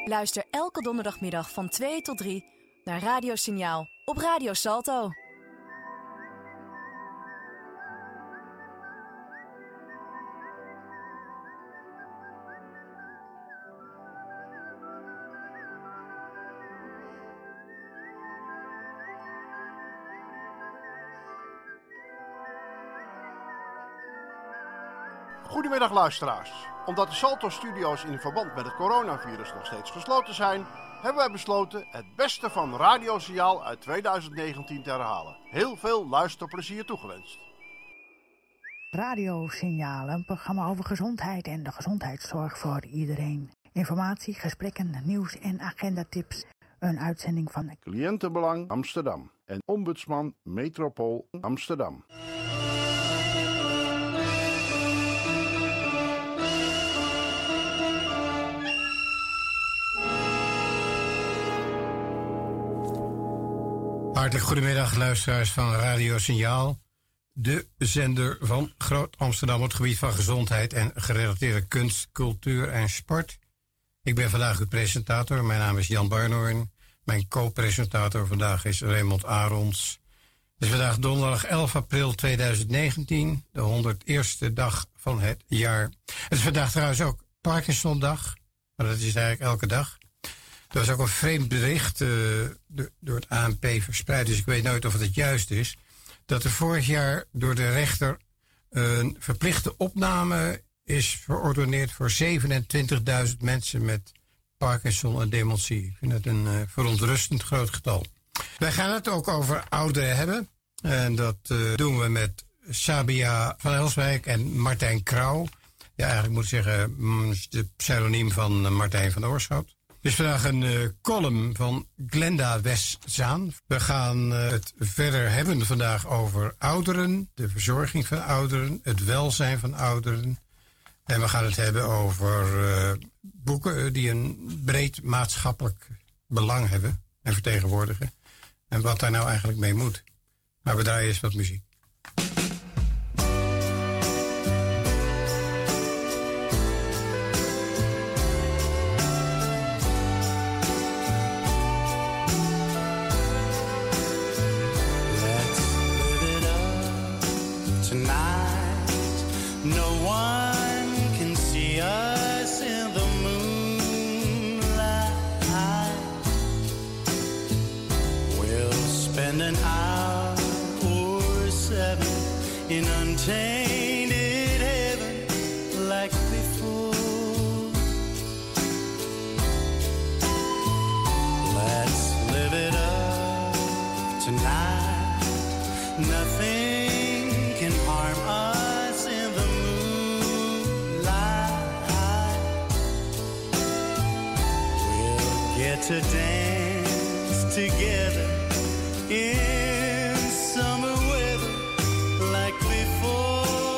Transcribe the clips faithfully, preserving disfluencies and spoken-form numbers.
Luister elke donderdagmiddag van twee tot drie naar Radiosignaal op Radio Salto. Goedemiddag luisteraars. Omdat de Salto-studio's in verband met het coronavirus nog steeds gesloten zijn, hebben wij besloten het beste van Radiosignaal uit tweeduizend negentien te herhalen. Heel veel luisterplezier toegewenst. Radiosignaal, een programma over gezondheid en de gezondheidszorg voor iedereen. Informatie, gesprekken, nieuws en agendatips. Een uitzending van Cliëntenbelang Amsterdam en Ombudsman Metropool Amsterdam. Hartelijk goedemiddag luisteraars van Radio Signaal, de zender van Groot Amsterdam op het gebied van gezondheid en gerelateerde kunst, cultuur en sport. Ik ben vandaag uw presentator, mijn naam is Jan Barnoorn. Mijn co-presentator vandaag is Raymond Arons. Het is vandaag donderdag elf april tweeduizend negentien, de honderdste dag van het jaar. Het is vandaag trouwens ook Parkinsondag, maar dat is eigenlijk elke dag. Er was ook een vreemd bericht uh, door het A N P verspreid, dus ik weet nooit of het het juist is, dat er vorig jaar door de rechter een verplichte opname is verordoneerd voor zevenentwintigduizend mensen met Parkinson en dementie. Ik vind het een uh, verontrustend groot getal. Wij gaan het ook over ouderen hebben. En dat uh, doen we met Sabia van Elswijk en Martijn Krauw. Ja, eigenlijk moet ik zeggen, de pseudoniem van Martijn van Oorschot. Dus vandaag een uh, column van Glenda Westzaan. We gaan uh, het verder hebben vandaag over ouderen, de verzorging van ouderen, het welzijn van ouderen. En we gaan het hebben over uh, boeken die een breed maatschappelijk belang hebben en vertegenwoordigen. En wat daar nou eigenlijk mee moet. Maar we draaien eens wat muziek. Tainted heaven like before. Let's live it up tonight. Nothing can harm us in the moonlight. We'll get to dance together in summer weather like before.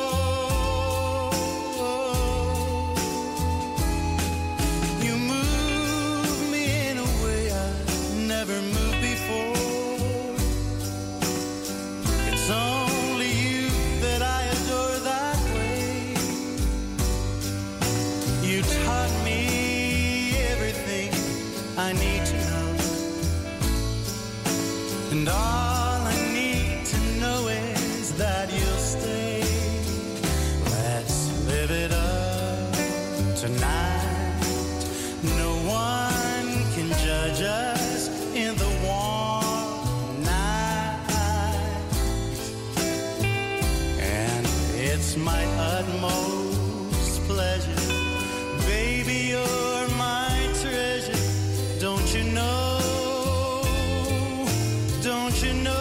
I need to know, and all I need to know is that you'll stay. Let's live it up tonight. No one can judge us in the warm night, and it's my utmost pleasure, baby, you're my treasure. Don't you know, don't you know?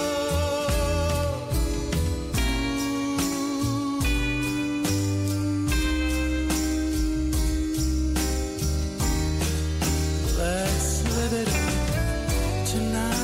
Let's live it up tonight.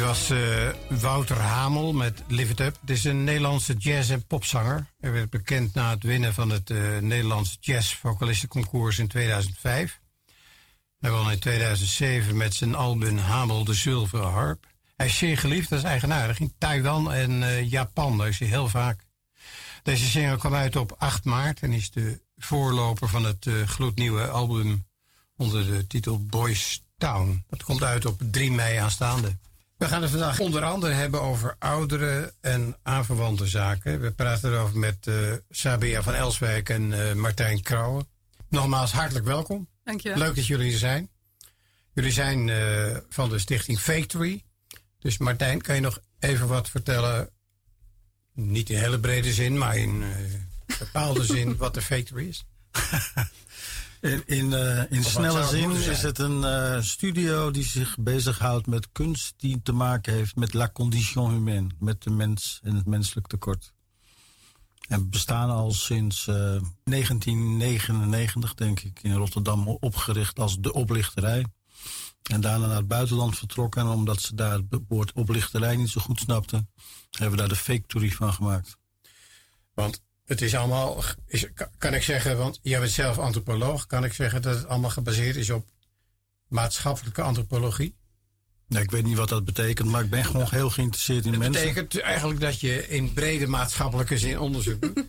was uh, Wouter Hamel met Live It Up. Het is een Nederlandse jazz- en popzanger. Hij werd bekend na het winnen van het uh, Nederlandse jazz-vocalistenconcours in tweeduizend vijf. Hij won in tweeduizend zeven met zijn album Hamel de Zilveren Harp. Hij is zeer geliefd, dat is eigenaardig, in Taiwan en uh, Japan. Daar is hij heel vaak. Deze single kwam uit op acht maart en is de voorloper van het uh, gloednieuwe album onder de titel Boys Town. Dat komt uit op drie mei aanstaande. We gaan het vandaag onder andere hebben over ouderen en aanverwante zaken. We praten erover met uh, Sabia van Elswijk en uh, Martijn Krauwe. Nogmaals hartelijk welkom. Dank je wel. Leuk dat jullie er zijn. Jullie zijn uh, van de stichting Factory. Dus Martijn, kan je nog even wat vertellen? Niet in hele brede zin, maar in uh, bepaalde zin wat de Factory is? In, in, uh, in snelle zin is het een uh, studio die zich bezighoudt met kunst die te maken heeft met la condition humaine, met de mens en het menselijk tekort. En we bestaan al sinds uh, negentien negenennegentig, denk ik, in Rotterdam opgericht als de oplichterij. En daarna naar het buitenland vertrokken. En omdat ze daar het woord oplichterij niet zo goed snapten, hebben we daar de Factory van gemaakt. Want het is allemaal, is, kan ik zeggen, want jij bent zelf antropoloog, kan ik zeggen dat het allemaal gebaseerd is op maatschappelijke antropologie? Nee, ik weet niet wat dat betekent, maar ik ben gewoon heel geïnteresseerd in het mensen. Het betekent eigenlijk dat je in brede maatschappelijke zin onderzoek doet.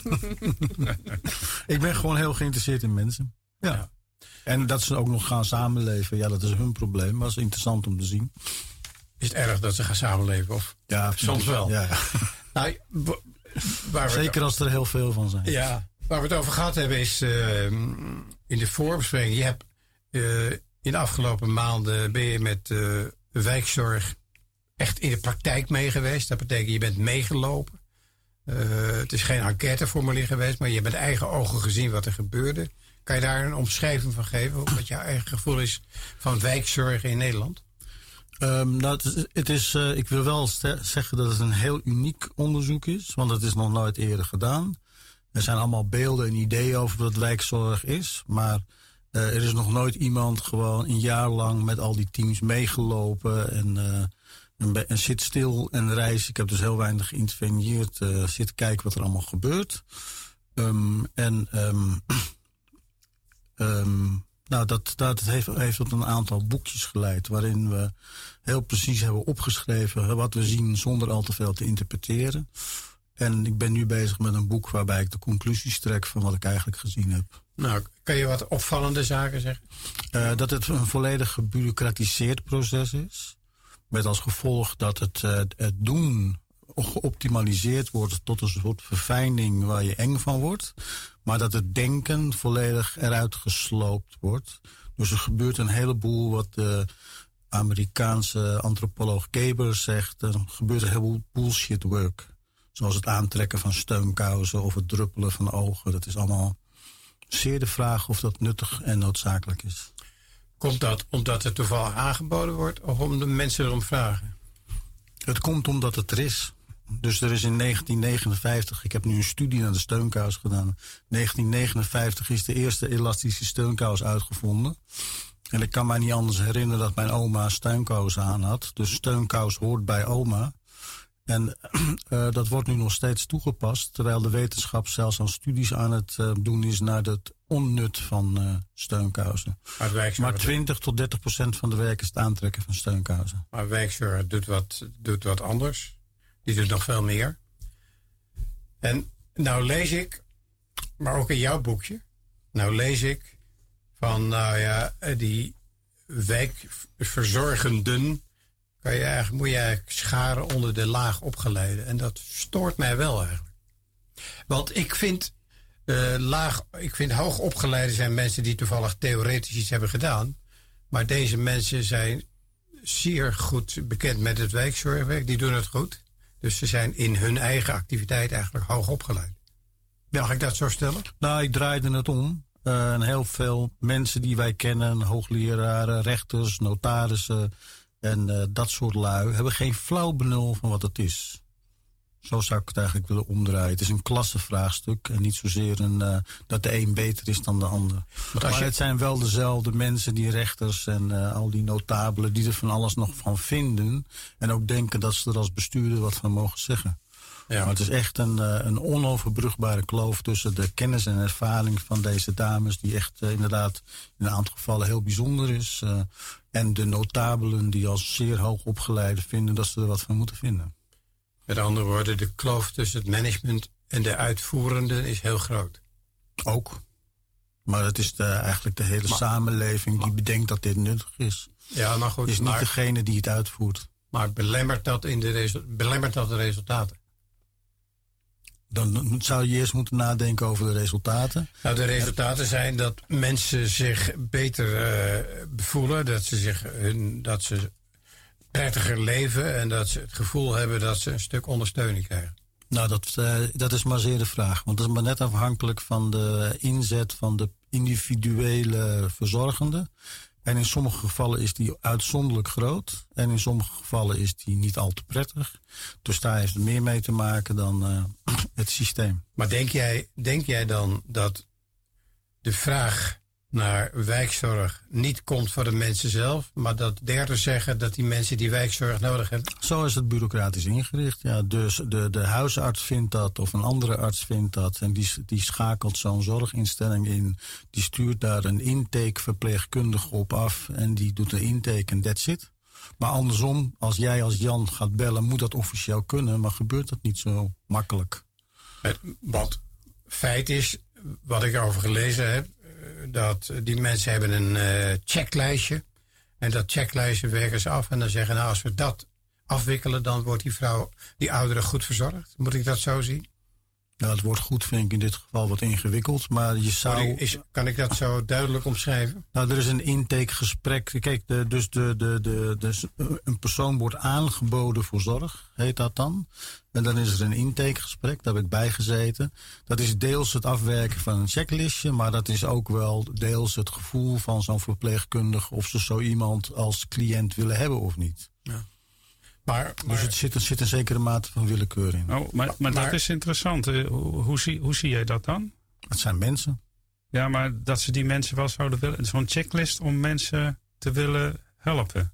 Ik ben gewoon heel geïnteresseerd in mensen. Ja. ja. En dat ze ook nog gaan samenleven, ja, dat is hun probleem, maar dat is interessant om te zien. Is het erg dat ze gaan samenleven? Of? Ja, soms wel. Ja, ja. Nou, waar Zeker het, als er heel veel van zijn. Ja, waar we het over gehad hebben is uh, in de voorbespreking. Je hebt uh, in de afgelopen maanden ben je met uh, wijkzorg echt in de praktijk mee geweest. Dat betekent je bent meegelopen. Uh, het is geen enquêteformulier geweest, maar je hebt met eigen ogen gezien wat er gebeurde. Kan je daar een omschrijving van geven? Wat jouw eigen gevoel is van wijkzorg in Nederland? Um, nou, het is, het is uh, ik wil wel zeggen dat het een heel uniek onderzoek is, want het is nog nooit eerder gedaan. Er zijn allemaal beelden en ideeën over wat wijkzorg is, maar uh, er is nog nooit iemand gewoon een jaar lang met al die teams meegelopen en, uh, en, en zit stil en reis. Ik heb dus heel weinig geïnterveneerd, uh, zitten kijken wat er allemaal gebeurt. Um, en um, um, Nou, dat, dat heeft, heeft tot een aantal boekjes geleid, waarin we heel precies hebben opgeschreven wat we zien zonder al te veel te interpreteren. En ik ben nu bezig met een boek waarbij ik de conclusies trek van wat ik eigenlijk gezien heb. Nou, kan je wat opvallende zaken zeggen? Uh, dat het een volledig gebureaucratiseerd proces is. Met als gevolg dat het, uh, het doen geoptimaliseerd wordt tot een soort verfijning waar je eng van wordt. Maar dat het denken volledig eruit gesloopt wordt. Dus er gebeurt een heleboel wat de Amerikaanse antropoloog Geber zegt. Er gebeurt een heleboel bullshit work. Zoals het aantrekken van steunkousen of het druppelen van ogen. Dat is allemaal zeer de vraag of dat nuttig en noodzakelijk is. Komt dat omdat het toevallig aangeboden wordt of omdat de mensen erom vragen? Het komt omdat het er is. Dus er is in negentien negenenvijftig, ik heb nu een studie naar de steunkous gedaan. negentien negenenvijftig is de eerste elastische steunkous uitgevonden. En ik kan mij niet anders herinneren dat mijn oma steunkousen aan had. Dus steunkous hoort bij oma. En uh, dat wordt nu nog steeds toegepast, terwijl de wetenschap zelfs aan studies aan het uh, doen is naar het onnut van uh, steunkousen. Maar, maar twintig tot dertig procent van de werk is het aantrekken van steunkousen. Maar wijkzorg doet wat, doet wat anders. Die doet nog veel meer. En nou lees ik, maar ook in jouw boekje, nou lees ik van, nou ja, die wijkverzorgenden kan je eigenlijk, moet je eigenlijk scharen onder de laag opgeleiden. En dat stoort mij wel eigenlijk. Want ik vind, uh, laag, ik vind hoog opgeleiden zijn mensen die toevallig theoretisch iets hebben gedaan. Maar deze mensen zijn zeer goed bekend met het wijkzorgwerk. Die doen het goed. Dus ze zijn in hun eigen activiteit eigenlijk hoog opgeleid. Mag ik dat zo stellen? Nou, ik draaide het om. Uh, en heel veel mensen die wij kennen, hoogleraren, rechters, notarissen en uh, dat soort lui, hebben geen flauw benul van wat het is. Zo zou ik het eigenlijk willen omdraaien. Het is een klassenvraagstuk en niet zozeer een, uh, dat de een beter is dan de ander. Maar, maar je... het zijn wel dezelfde mensen, die rechters en uh, al die notabelen, die er van alles nog van vinden. En ook denken dat ze er als bestuurder wat van mogen zeggen. Ja. Maar het is echt een, uh, een onoverbrugbare kloof tussen de kennis en ervaring van deze dames, die echt uh, inderdaad in een aantal gevallen heel bijzonder is. Uh, en de notabelen die als zeer hoog opgeleide vinden dat ze er wat van moeten vinden. Met andere woorden, de kloof tussen het management en de uitvoerenden is heel groot. Ook. Maar het is de, eigenlijk de hele maar, samenleving die maar, bedenkt dat dit nuttig is. Ja, maar goed. Het is niet maar, degene die het uitvoert. Maar belemmert dat, in de resu- belemmert dat de resultaten? Dan zou je eerst moeten nadenken over de resultaten. Nou, de resultaten zijn dat mensen zich beter uh, voelen, dat ze zich hun, dat ze prettiger leven en dat ze het gevoel hebben dat ze een stuk ondersteuning krijgen. Nou, dat, uh, dat is maar zeer de vraag. Want dat is maar net afhankelijk van de inzet van de individuele verzorgende. En in sommige gevallen is die uitzonderlijk groot. En in sommige gevallen is die niet al te prettig. Dus daar heeft het meer mee te maken dan uh, het systeem. Maar denk jij, denk jij dan dat de vraag naar wijkzorg niet komt voor de mensen zelf, maar dat derden zeggen dat die mensen die wijkzorg nodig hebben? Zo is het bureaucratisch ingericht. Ja, dus de, de huisarts vindt dat of een andere arts vindt dat. En die, die schakelt zo'n zorginstelling in. Die stuurt daar een intakeverpleegkundige op af. En die doet de intake en that's it. Maar andersom, als jij als Jan gaat bellen, moet dat officieel kunnen. Maar gebeurt dat niet zo makkelijk. Wat feit is, wat ik erover gelezen heb, dat die mensen hebben een uh, checklijstje. En dat checklijstje werken ze af. En dan zeggen, nou, als we dat afwikkelen, dan wordt die vrouw, die oudere, goed verzorgd. Moet ik dat zo zien? Nou, het wordt goed, vind ik in dit geval wat ingewikkeld. Maar je zou... Is, kan ik dat zo duidelijk omschrijven? Nou, er is een intakegesprek. Kijk, de, dus de, de, de, dus een persoon wordt aangeboden voor zorg, heet dat dan. En dan is er een intakegesprek, daar heb ik bij gezeten. Dat is deels het afwerken van een checklistje, maar dat is ook wel deels het gevoel van zo'n verpleegkundige of ze zo iemand als cliënt willen hebben of niet. Ja. Maar, maar, dus het zit, er zit een zekere mate van willekeur in. Oh, maar, maar, maar dat is interessant. Hoe, hoe, zie, hoe zie jij dat dan? Het zijn mensen. Ja, maar dat ze die mensen wel zouden willen. Zo'n checklist om mensen te willen helpen.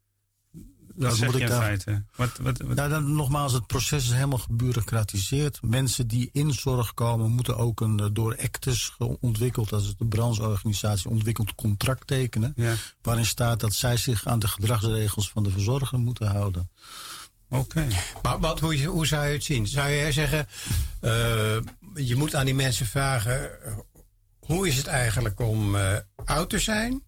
Dat, dat zeg je in daar, feite. Wat, wat, wat? Nou, dan, nogmaals, het proces is helemaal gebureaucratiseerd. Mensen die in zorg komen moeten ook een door Actus ontwikkeld, dat is de brancheorganisatie, ontwikkeld contract tekenen. Ja. Waarin staat dat zij zich aan de gedragsregels van de verzorger moeten houden. Oké. Okay. Maar wat, hoe, hoe zou je het zien? Zou jij zeggen, uh, je moet aan die mensen vragen, hoe is het eigenlijk om uh, oud te zijn?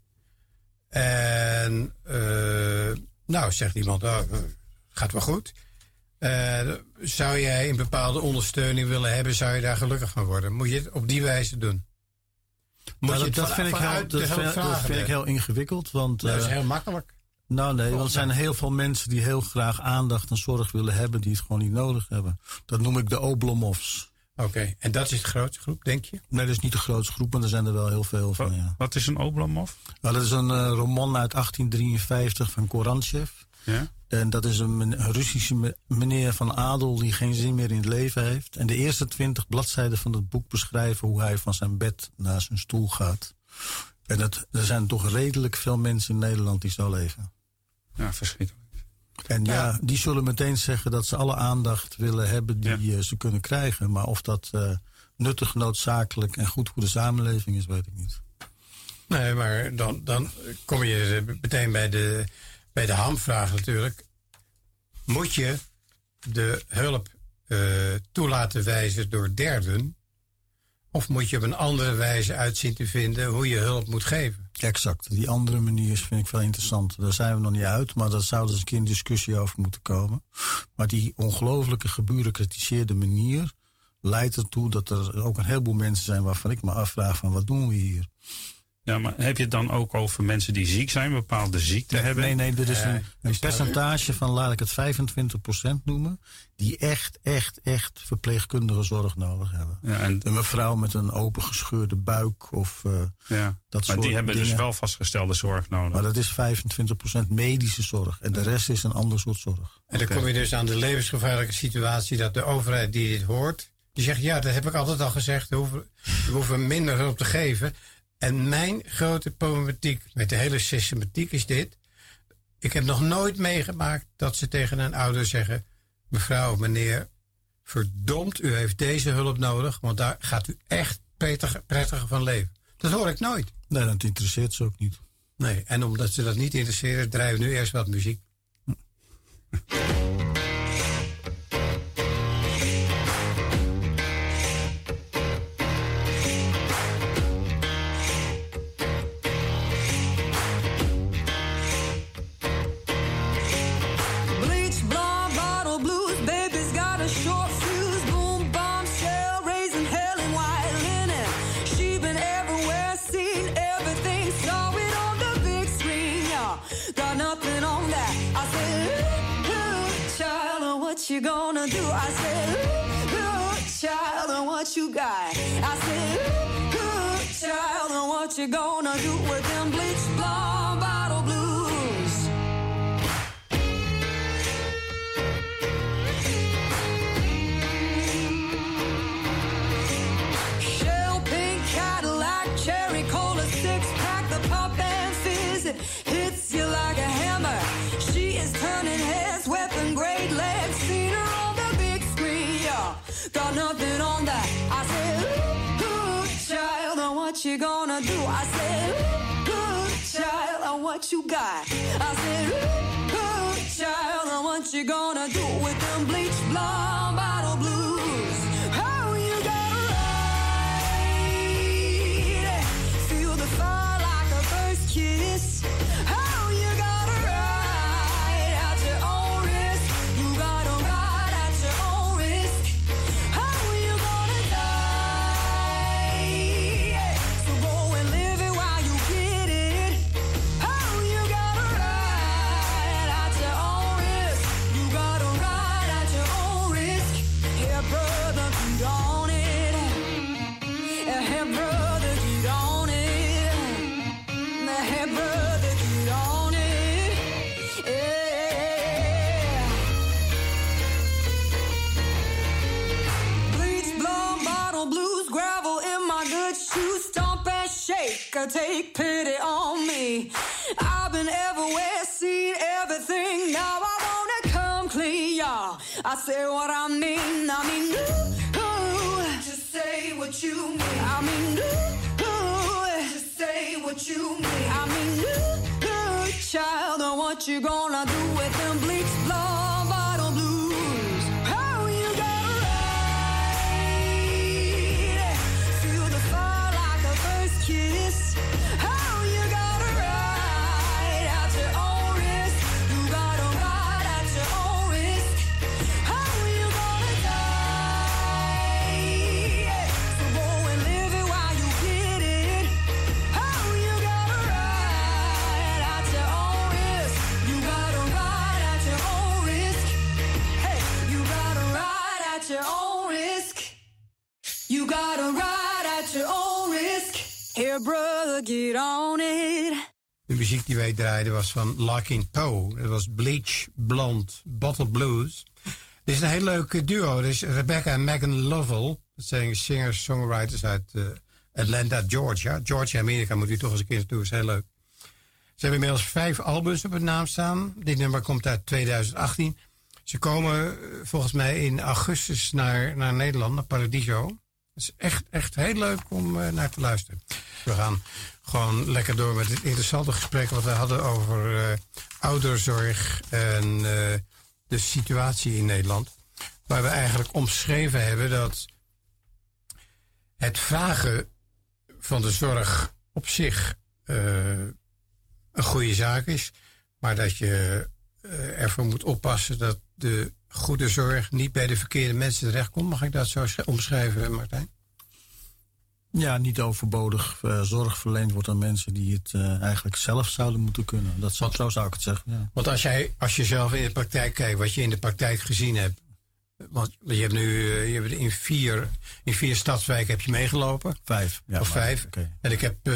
En uh, nou, zegt iemand, oh, gaat wel goed. Uh, zou jij een bepaalde ondersteuning willen hebben, zou je daar gelukkig van worden? Moet je het op die wijze doen? Moet nou, je het dat van, vind, ik heel, dat vind, dat vind ik heel ingewikkeld. Want, uh, dat is heel makkelijk. Nou nee, want er zijn heel veel mensen die heel graag aandacht en zorg willen hebben, die het gewoon niet nodig hebben. Dat noem ik de Oblomovs. Oké, okay. En dat is de grootste groep, denk je? Nee, dat is niet de grootste groep, maar er zijn er wel heel veel van, ja. Wat is een Oblomov? Nou, dat is een uh, roman uit achttien drieënvijftig van Korantjev. Ja? En dat is een, een Russische meneer van adel die geen zin meer in het leven heeft. En de eerste twintig bladzijden van het boek beschrijven hoe hij van zijn bed naar zijn stoel gaat. En het, er zijn toch redelijk veel mensen in Nederland die zo leven. Ja, verschrikkelijk. En ja, ja, die zullen meteen zeggen dat ze alle aandacht willen hebben die ja. uh, ze kunnen krijgen. Maar of dat uh, nuttig, noodzakelijk en goed voor de samenleving is, weet ik niet. Nee, maar dan, dan kom je meteen bij de, bij de hamvraag natuurlijk. Moet je de hulp uh, toe laten wijzen door derden? Of moet je op een andere wijze uitzien te vinden hoe je hulp moet geven? Exact. Die andere manier vind ik wel interessant. Daar zijn we nog niet uit, maar daar zou dus een keer een discussie over moeten komen. Maar die ongelooflijke gebureaucratiseerde manier leidt ertoe dat er ook een heleboel mensen zijn waarvan ik me afvraag van wat doen we hier? Ja, maar heb je het dan ook over mensen die ziek zijn, bepaalde ziekten nee, hebben? Nee, nee, er is een, een percentage van, laat ik het vijfentwintig procent noemen, die echt, echt, echt verpleegkundige zorg nodig hebben. Ja, en een mevrouw met een opengescheurde buik of uh, ja, dat soort maar die hebben dingen. Dus wel vastgestelde zorg nodig. Maar dat is vijfentwintig procent medische zorg en de rest is een ander soort zorg. En dan okay. kom je dus aan de levensgevaarlijke situatie dat de overheid die dit hoort, die zegt, ja, dat heb ik altijd al gezegd, we hoeven, we hoeven minder hulp te geven. En mijn grote problematiek met de hele systematiek is dit. Ik heb nog nooit meegemaakt dat ze tegen een ouder zeggen, mevrouw, meneer, verdomd, u heeft deze hulp nodig, want daar gaat u echt prettiger, prettiger van leven. Dat hoor ik nooit. Nee, dat interesseert ze ook niet. Nee, en omdat ze dat niet interesseren, draaien we nu eerst wat muziek. Hm. You gonna do? I said, ooh, ooh, child, and what you got? I said, ooh, ooh, child, and what you gonna do with them bleach blonde bottle blues? Shell pink Cadillac, cherry cola six pack, the pop and fizz, it hits you like a hammer. She is turning heads, weapon grade legs. Got nothing on that. I said, ooh, ooh, child, and what you gonna do? I said, ooh, ooh, child, and what you got? I said, ooh, ooh, child, and what you gonna do with them bleach blonde bottle blues? Oh, you gotta ride, feel the fire like a first kiss. Oh, you gotta ride at your own risk. You gotta ride at your own risk. Take pity on me. I've been everywhere, seen everything. Now I wanna come clean, y'all. I say what I mean. I mean, ooh, ooh. Just say what you mean. I mean, ooh, ooh. Just say what you mean. I mean, ooh, ooh. Child, and what you gonna do with them bleach blonde bottle blues? Oh, you gotta ride, feel the fire like a first kiss. You gotta ride at your own risk. Here, brother, get on it. De muziek die wij draaiden was van Larkin Poe. Dat was Bleach Blonde Bottle Blues. Dit is een heel leuk duo. Dit is Rebecca en Megan Lovell. Dat zijn singers-songwriters uit uh, Atlanta, Georgia. Georgia, Amerika, moet u toch eens een keer naartoe. Dat is heel leuk. Ze hebben inmiddels vijf albums op hun naam staan. Dit nummer komt uit twintig achttien. Ze komen volgens mij in augustus naar, naar Nederland, naar Paradiso. Het is echt, echt heel leuk om uh, naar te luisteren. We gaan gewoon lekker door met het interessante gesprek wat we hadden over uh, ouderzorg en uh, de situatie in Nederland. Waar we eigenlijk omschreven hebben dat het vragen van de zorg op zich uh, een goede zaak is. Maar dat je uh, ervoor moet oppassen dat de goede zorg niet bij de verkeerde mensen terechtkomt. Mag ik dat zo omschrijven, Martijn? Ja, niet overbodig uh, zorg verleend wordt aan mensen die het uh, eigenlijk zelf zouden moeten kunnen. Dat zou, zo zou ik het zeggen. Ja. Want als, jij, als je zelf in de praktijk kijkt, wat je in de praktijk gezien hebt. Want je hebt nu uh, je hebt in, vier, in vier stadswijken heb je meegelopen. Vijf. Ja, of vijf. Okay. En ik heb uh,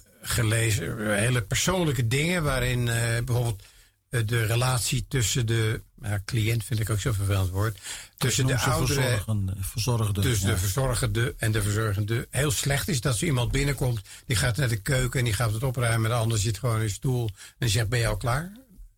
gelezen uh, hele persoonlijke dingen waarin uh, bijvoorbeeld uh, de relatie tussen de ja, cliënt vind ik ook zo vervelend woord. Tussen de ouderen, verzorgende, tussen ja. de verzorgende en de verzorgende heel slecht is dat zo iemand binnenkomt, die gaat naar de keuken en die gaat het opruimen, de ander zit gewoon in een stoel en die zegt ben je al klaar?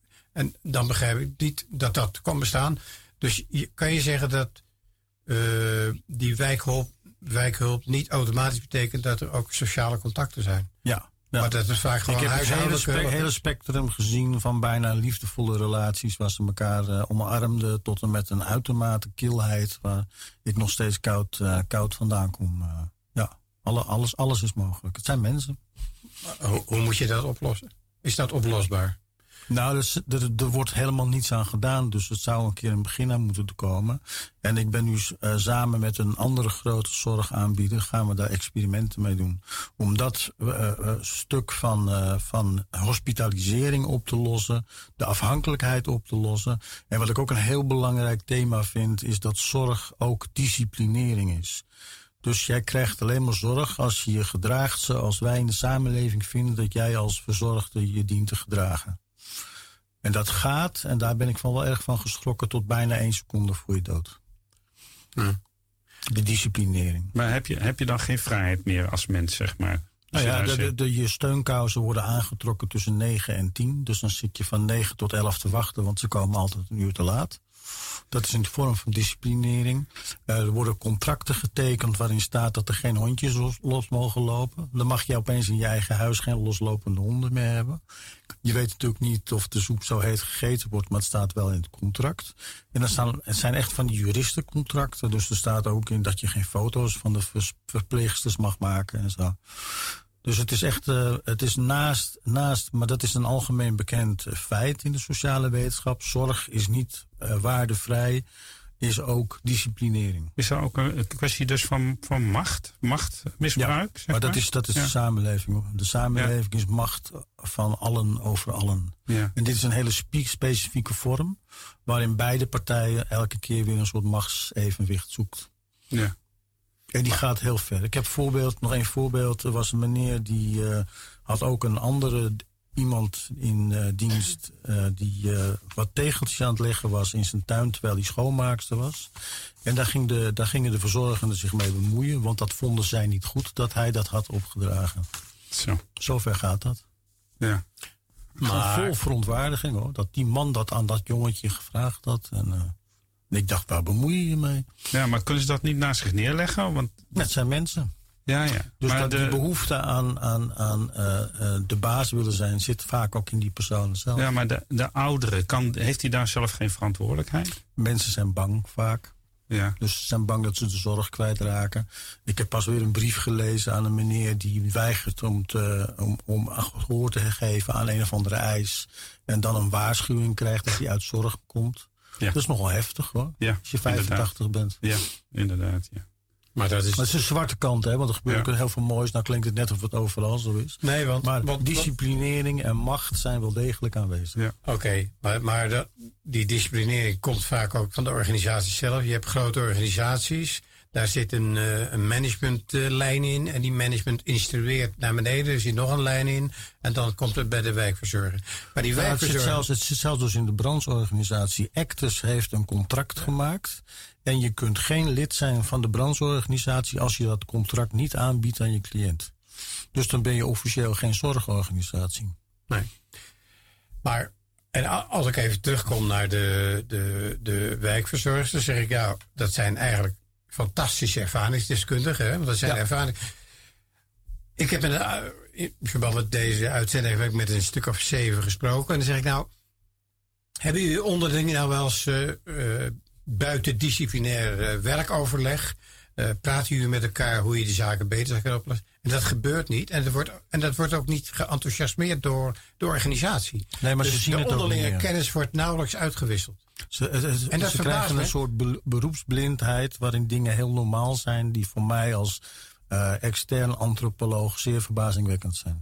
En dan begrijp ik niet dat dat kan bestaan. Dus je, kan je zeggen dat uh, die wijkhulp, wijkhulp niet automatisch betekent dat er ook sociale contacten zijn? Ja. Ja. Maar dat is vaak gewoon ik heb het hele, spe hele spectrum gezien van bijna liefdevolle relaties waar ze elkaar uh, omarmden tot en met een uitermate kilheid waar ik nog steeds koud, uh, koud vandaan kom. Uh, ja, alle, alles, alles is mogelijk. Het zijn mensen. Hoe, hoe moet je dat oplossen? Is dat oplosbaar? Nou, dus, er, er wordt helemaal niets aan gedaan. Dus het zou een keer een begin aan moeten komen. En ik ben nu uh, samen met een andere grote zorgaanbieder gaan we daar experimenten mee doen. Om dat uh, uh, stuk van, uh, van hospitalisering op te lossen. De afhankelijkheid op te lossen. En wat ik ook een heel belangrijk thema vind, is dat zorg ook disciplinering is. Dus jij krijgt alleen maar zorg als je je gedraagt zoals wij in de samenleving vinden dat jij als verzorgde je dient te gedragen. En dat gaat, en daar ben ik van wel erg van geschrokken, tot bijna één seconde voor je dood. Ja. De disciplinering. Maar heb je, heb je dan geen vrijheid meer als mens, zeg maar? Nou ja, de, de, de, je steunkousen worden aangetrokken tussen negen en tien. Dus dan zit je van negen tot elf te wachten, want ze komen altijd een uur te laat. Dat is in de vorm van disciplinering. Uh, er worden contracten getekend waarin staat dat er geen hondjes los, los mogen lopen. Dan mag je opeens in je eigen huis geen loslopende honden meer hebben. Je weet natuurlijk niet of de soep zo heet gegeten wordt, maar het staat wel in het contract. En dan staan, het zijn echt van die juristencontracten. Dus er staat ook in dat je geen foto's van de verpleegsters mag maken en zo. Dus het is echt, uh, het is naast, naast, maar dat is een algemeen bekend feit in de sociale wetenschap. Zorg is niet uh, waardevrij, is ook disciplinering. Is er ook een kwestie dus van, van macht, machtmisbruik? Ja, zeg maar dat maar? is, dat is ja. de samenleving. De samenleving ja. is macht van allen over allen. Ja. En dit is een hele specifieke vorm, waarin beide partijen elke keer weer een soort machtsevenwicht zoekt. Ja. En die gaat heel ver. Ik heb voorbeeld, nog één voorbeeld. Er was een meneer die uh, had ook een andere iemand in uh, dienst uh, die uh, wat tegeltjes aan het leggen was in zijn tuin terwijl hij schoonmaakster was. En daar, ging de, daar gingen de verzorgenden zich mee bemoeien, want dat vonden zij niet goed dat hij dat had opgedragen. Zo. Zover gaat dat. Ja. Maar vol verontwaardiging hoor, dat die man dat aan dat jongetje gevraagd had. En uh, ik dacht, waar bemoei je je mee? Ja, maar kunnen ze dat niet naast zich neerleggen? Want het zijn mensen. Ja, ja. Dus maar dat de... die behoefte aan, aan, aan uh, uh, de baas willen zijn, zit vaak ook in die persoon zelf. Ja, maar de, de oudere, kan, heeft hij daar zelf geen verantwoordelijkheid? Mensen zijn bang vaak. Ja. Dus ze zijn bang dat ze de zorg kwijtraken. Ik heb pas weer een brief gelezen aan een meneer die weigert om, te, om, om gehoor te geven aan een of andere eis. En dan een waarschuwing krijgt dat hij uit zorg komt. Ja. Dat is nogal heftig hoor, ja, als je vijfentachtig inderdaad. bent. Ja, inderdaad, ja. Maar dat is, maar het is een zwarte kant, hè? Want er gebeurt ja. ook heel veel moois. Nou klinkt het net of het overal zo is. Nee, want, maar want, disciplinering en macht zijn wel degelijk aanwezig. Ja. Oké, okay, maar, maar de, die disciplinering komt vaak ook van de organisatie zelf. Je hebt grote organisaties. Daar zit een, uh, een managementlijn uh, in. En die management instrueert naar beneden. Er zit nog een lijn in. En dan komt het bij de wijkverzorger. Maar die ja, wijkverzorger... het, zit zelfs, het zit zelfs dus in de brancheorganisatie. Actus heeft een contract gemaakt. En je kunt geen lid zijn van de brancheorganisatie als je dat contract niet aanbiedt aan je cliënt. Dus dan ben je officieel geen zorgorganisatie. Nee. Maar, en als ik even terugkom naar de, de, de wijkverzorgers, dan zeg ik, ja, dat zijn eigenlijk fantastische ervaringsdeskundigen. Hè? Want dat zijn ja. ervaringen. Ik heb in, in verband met deze uitzending heb ik met een stuk of zeven gesproken. En dan zeg ik, nou, hebben jullie onderling nou wel eens uh, uh, buitendisciplinair uh, werkoverleg? Uh, praten jullie met elkaar hoe je de zaken beter kan oplossen? En dat gebeurt niet. En dat wordt, en dat wordt ook niet geenthousiasmeerd door de organisatie. Nee, maar dus ze zien de het onderlinge ook kennis wordt nauwelijks uitgewisseld. Ze, het, het, en dat ze krijgen me. een soort be- beroepsblindheid waarin dingen heel normaal zijn die voor mij als uh, externe antropologen zeer verbazingwekkend zijn.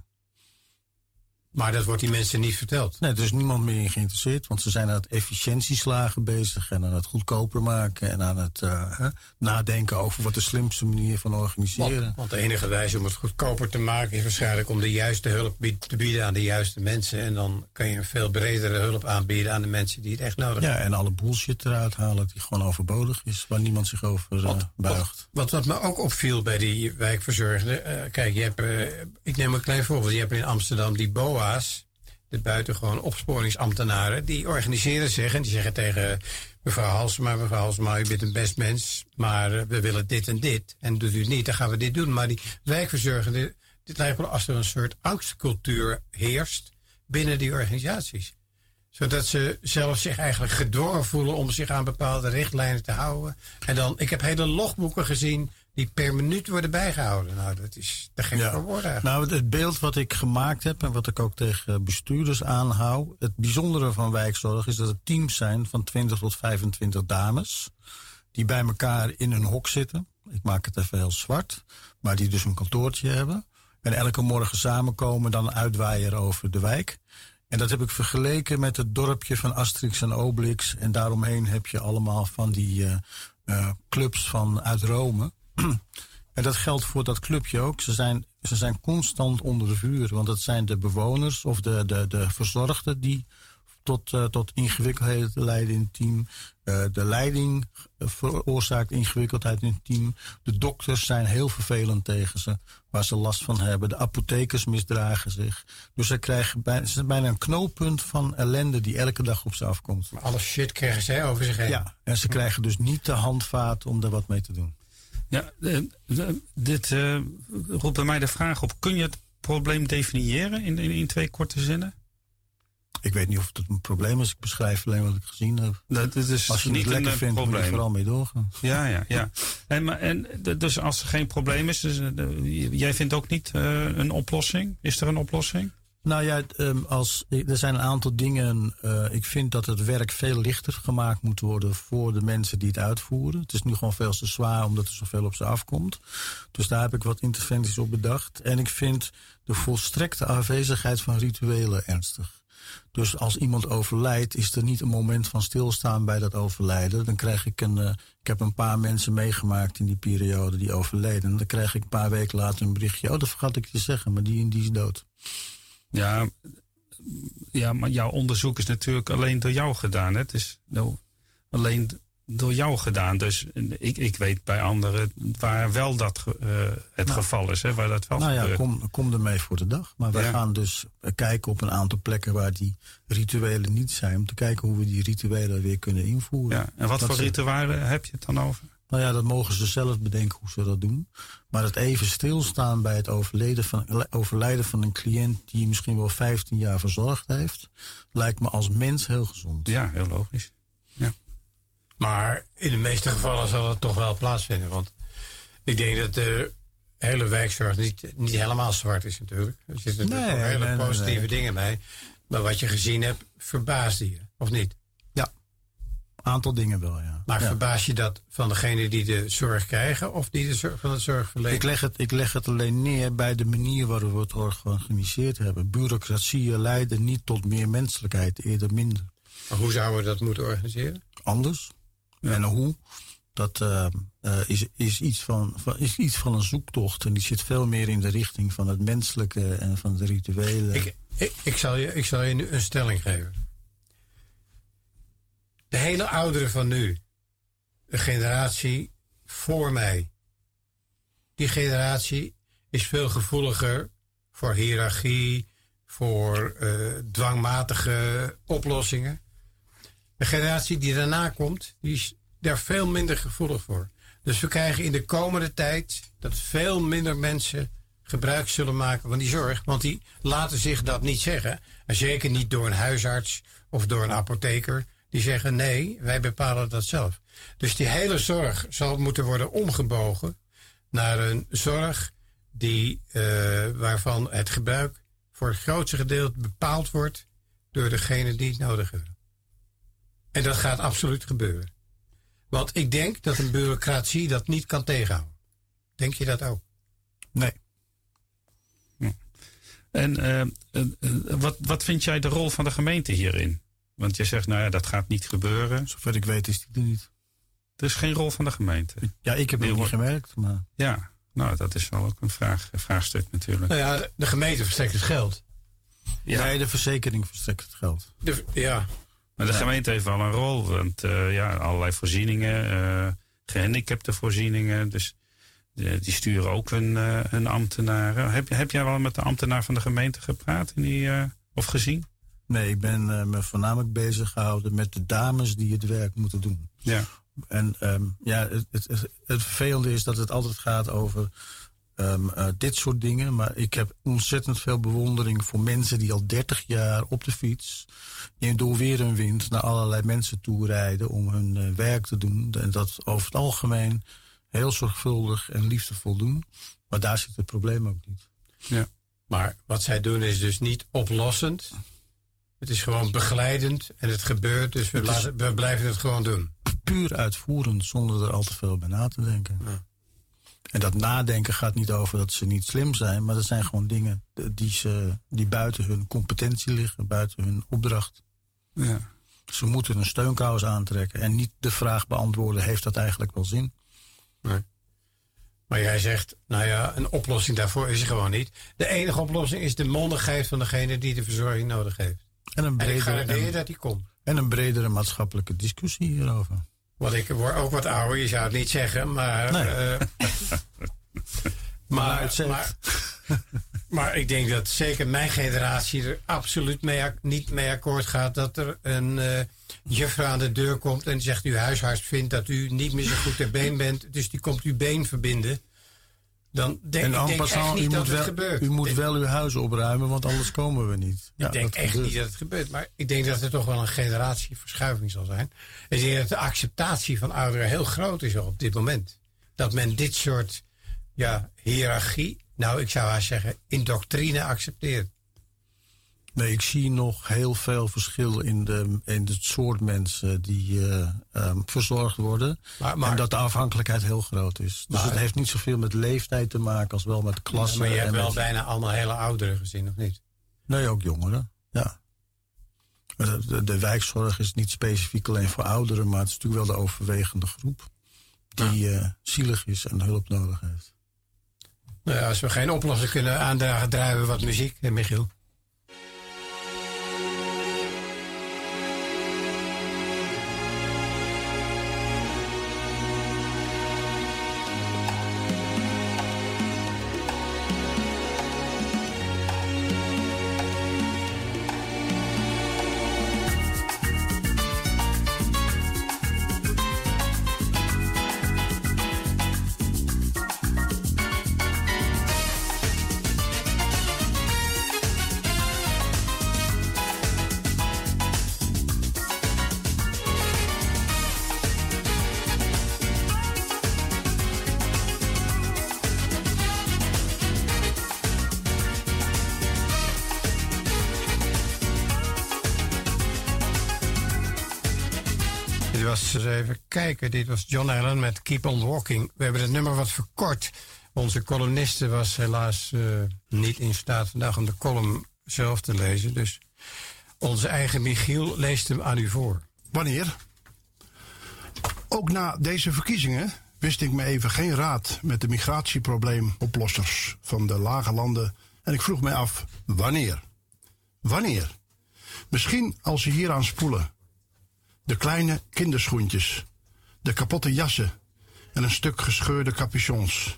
Maar dat wordt die mensen niet verteld. Nee, er is niemand meer in geïnteresseerd. Want ze zijn aan het efficiëntieslagen bezig. En aan het goedkoper maken. En aan het uh, hè, nadenken over wat de slimste manier van organiseren. Want, want de enige wijze om het goedkoper te maken is waarschijnlijk om de juiste hulp te bieden aan de juiste mensen. En dan kan je een veel bredere hulp aanbieden aan de mensen die het echt nodig hebben. Ja, en alle bullshit eruit halen die gewoon overbodig is. Waar niemand zich over uh, wat, buigt. Wat, wat, wat me ook opviel bij die wijkverzorgenden. Uh, kijk, je hebt, uh, ik neem een klein voorbeeld. Je hebt in Amsterdam die B O A de buitengewoon opsporingsambtenaren, die organiseren zich en die zeggen tegen mevrouw Halsema, mevrouw Halsema, u bent een best mens, maar uh, we willen dit en dit. En doet u het niet, dan gaan we dit doen. Maar die wijkverzorgenden, dit lijkt wel als er een soort angstcultuur heerst binnen die organisaties. Zodat ze zelf zich eigenlijk gedwongen voelen om zich aan bepaalde richtlijnen te houden. En dan, ik heb hele logboeken gezien die per minuut worden bijgehouden. Nou, dat is te gek voor woorden eigenlijk. Nou, het beeld wat ik gemaakt heb en wat ik ook tegen bestuurders aanhoud. Het bijzondere van wijkzorg is dat het teams zijn van twintig tot vijfentwintig dames. Die bij elkaar in een hok zitten. Ik maak het even heel zwart. Maar die dus een kantoortje hebben. En elke morgen samenkomen, dan uitwaaien over de wijk. En dat heb ik vergeleken met het dorpje van Asterix en Obelix. En daaromheen heb je allemaal van die uh, uh, clubs van uit Rome. En dat geldt voor dat clubje ook. Ze zijn, ze zijn constant onder de vuur. Want het zijn de bewoners of de, de, de verzorgden die tot, uh, tot ingewikkeldheden leiden in het team. Uh, de leiding veroorzaakt ingewikkeldheid in het team. De dokters zijn heel vervelend tegen ze, waar ze last van hebben. De apothekers misdragen zich. Dus ze krijgen bijna, ze bijna een knooppunt van ellende die elke dag op ze afkomt. Maar alle shit krijgen zij over zich heen. Ja, en ze krijgen dus niet de handvaten om daar wat mee te doen. Ja, dit uh, roept bij mij de vraag op. Kun je het probleem definiëren in, in, in twee korte zinnen? Ik weet niet of het een probleem is. Ik beschrijf alleen wat ik gezien heb. Dat is als je niet het lekker een vindt, probleem. moet je vooral mee doorgaan. Ja, ja, ja. En, maar, en, dus als er geen probleem is, dus, uh, jij vindt ook niet uh, een oplossing? Is er een oplossing? Nou ja, als, er zijn een aantal dingen. Uh, ik vind dat het werk veel lichter gemaakt moet worden voor de mensen die het uitvoeren. Het is nu gewoon veel te zwaar omdat er zoveel op ze afkomt. Dus daar heb ik wat interventies op bedacht. En ik vind de volstrekte afwezigheid van rituelen ernstig. Dus als iemand overlijdt, is er niet een moment van stilstaan bij dat overlijden. Dan krijg ik een. Uh, ik heb een paar mensen meegemaakt in die periode die overleden. En dan krijg ik een paar weken later een berichtje. Oh, dat vergat ik te zeggen, maar die en die is dood. Ja, ja, maar jouw onderzoek is natuurlijk alleen door jou gedaan. Hè? Het is nou, alleen door jou gedaan. Dus ik, ik weet bij anderen waar wel dat uh, het nou, geval is. Hè? Waar dat wel nou ja, gebeurt. kom, kom ermee voor de dag. Maar wij ja. gaan dus kijken op een aantal plekken waar die rituelen niet zijn. Om te kijken hoe we die rituelen weer kunnen invoeren. Ja, en wat dat voor rituelen ze... heb je het dan over? Nou ja, dat mogen ze zelf bedenken hoe ze dat doen. Maar het even stilstaan bij het overlijden van, overlijden van een cliënt die misschien wel vijftien jaar verzorgd heeft, lijkt me als mens heel gezond. Ja, heel logisch. Ja. Maar in de meeste gevallen zal het toch wel plaatsvinden. Want ik denk dat de hele wijkzorg niet, niet helemaal zwart is natuurlijk. Er zitten natuurlijk nee, hele nee, positieve nee. dingen bij. Maar wat je gezien hebt, verbaasde je, of niet? Ja, aantal dingen wel, ja. Maar ja. verbaas je dat van degene die de zorg krijgen of die de zorg van het zorgverlener? Ik leg het, ik leg het alleen neer bij de manier waarop we het georganiseerd hebben. Bureaucratieën leiden niet tot meer menselijkheid, eerder minder. Maar hoe zouden we dat moeten organiseren? Anders. Ja. En hoe? Dat uh, uh, is, is, iets van, van, is iets van een zoektocht. En die zit veel meer in de richting van het menselijke en van de rituelen. Ik, ik, ik, zal, je, ik zal je nu een stelling geven. De hele ouderen van nu, de generatie voor mij, die generatie is veel gevoeliger voor hiërarchie, voor uh, dwangmatige oplossingen. De generatie die daarna komt, die is daar veel minder gevoelig voor. Dus we krijgen in de komende tijd dat veel minder mensen gebruik zullen maken van die zorg. Want die laten zich dat niet zeggen. En zeker niet door een huisarts of door een apotheker. Die zeggen nee, wij bepalen dat zelf. Dus die hele zorg zal moeten worden omgebogen naar een zorg die, uh, waarvan het gebruik voor het grootste gedeelte bepaald wordt door degene die het nodig hebben. En dat gaat absoluut gebeuren. Want ik denk dat een bureaucratie dat niet kan tegenhouden. Denk je dat ook? Nee. Ja. En uh, uh, wat, wat vind jij de rol van de gemeente hierin? Want je zegt, nou ja, dat gaat niet gebeuren. Zover ik weet is die er niet. Er is geen rol van de gemeente. Ja, ik heb er niet gemerkt. Maar... Ja, nou, dat is wel ook een, vraag, een vraagstuk natuurlijk. Nou ja, de gemeente verstrekt het geld. Ja. Nee, de verzekering verstrekt het geld. De, ja. Maar de ja. gemeente heeft wel een rol. Want uh, ja, allerlei voorzieningen, uh, gehandicapte voorzieningen. Dus uh, die sturen ook hun, uh, hun ambtenaren. Heb, heb jij wel met de ambtenaar van de gemeente gepraat in die, uh, of gezien? Nee, ik ben uh, me voornamelijk bezig gehouden met de dames die het werk moeten doen. Ja. En um, ja, het, het, het, het vervelende is dat het altijd gaat over um, uh, dit soort dingen. Maar ik heb ontzettend veel bewondering voor mensen die al dertig jaar op de fiets in door weer en wind naar allerlei mensen toe rijden om hun uh, werk te doen. En dat over het algemeen heel zorgvuldig en liefdevol doen. Maar daar zit het probleem ook niet. Ja. Maar wat zij doen is dus niet oplossend. Het is gewoon begeleidend en het gebeurt, dus we, laten, we blijven het gewoon doen. Puur uitvoerend, zonder er al te veel bij na te denken. Ja. En dat nadenken gaat niet over dat ze niet slim zijn, maar dat zijn gewoon dingen die, ze, die buiten hun competentie liggen, buiten hun opdracht. Ja. Ze moeten een steunkous aantrekken en niet de vraag beantwoorden, heeft dat eigenlijk wel zin? Nee. Maar jij zegt, nou ja, een oplossing daarvoor is er gewoon niet. De enige oplossing is de mondigheid van degene die de verzorging nodig heeft. En, een bredere, en ik garandeer dat die komt. En een bredere maatschappelijke discussie hierover. Want ik word ook wat ouder, je zou het niet zeggen, maar... Nee. Uh, maar, maar, maar ik denk dat zeker mijn generatie er absoluut mee, niet mee akkoord gaat... dat er een uh, juffrouw aan de deur komt en zegt... uw huisarts vindt dat u niet meer zo goed ter been bent... dus die komt uw been verbinden... Dan denk en ik denk echt niet dat wel, het gebeurt. U moet denk, wel uw huis opruimen, want anders komen we niet. Ja, ik denk echt gebeurt. niet dat het gebeurt. Maar ik denk dat er toch wel een generatieverschuiving zal zijn. Ik denk dat de acceptatie van ouderen heel groot is op dit moment. Dat men dit soort ja, hiërarchie, nou ik zou haast zeggen, indoctrine accepteert. Nee, ik zie nog heel veel verschil in, de, in het soort mensen die uh, um, verzorgd worden. Maar, maar, en dat de afhankelijkheid heel groot is. Dus maar, het heeft niet zoveel met leeftijd te maken als wel met klassen. Maar je hebt en wel met... bijna allemaal hele ouderen gezien, of niet? Nee, ook jongeren, ja. De, de, de wijkzorg is niet specifiek alleen voor ouderen, maar het is natuurlijk wel de overwegende groep die uh, zielig is en hulp nodig heeft. Nou ja, als we geen oplossing kunnen aandragen, draaien we wat muziek, hè, Michiel? Eens even kijken, dit was John Allen met Keep on Walking. We hebben het nummer wat verkort. Onze columniste was helaas uh, niet in staat vandaag om de column zelf te lezen. Dus onze eigen Michiel leest hem aan u voor. Wanneer? Ook na deze verkiezingen wist ik me even geen raad met de migratieprobleemoplossers van de lage landen. En ik vroeg mij af, wanneer? Wanneer? Misschien als ze hieraan spoelen. De kleine kinderschoentjes, de kapotte jassen en een stuk gescheurde capuchons.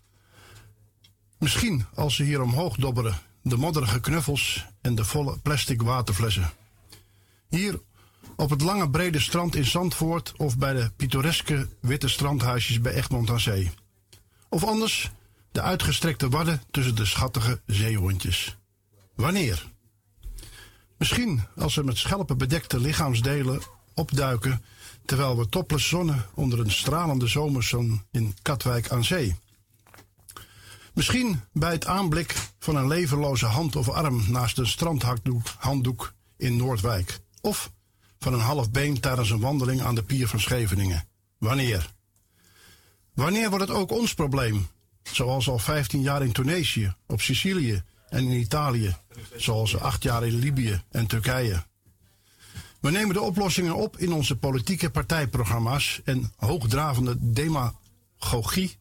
Misschien als ze hier omhoog dobberen, de modderige knuffels en de volle plastic waterflessen. Hier op het lange brede strand in Zandvoort of bij de pittoreske witte strandhuisjes bij Egmond aan Zee. Of anders de uitgestrekte wadden tussen de schattige zeehondjes. Wanneer? Misschien als ze met schelpen bedekte lichaamsdelen opduiken terwijl we topless zonnen onder een stralende zomerzon in Katwijk aan Zee. Misschien bij het aanblik van een levenloze hand of arm naast een strandhanddoek in Noordwijk. Of van een half been tijdens een wandeling aan de pier van Scheveningen. Wanneer? Wanneer wordt het ook ons probleem? Zoals al vijftien jaar in Tunesië, op Sicilië en in Italië. Zoals acht jaar in Libië en Turkije. We nemen de oplossingen op in onze politieke partijprogramma's en hoogdravende demagogie.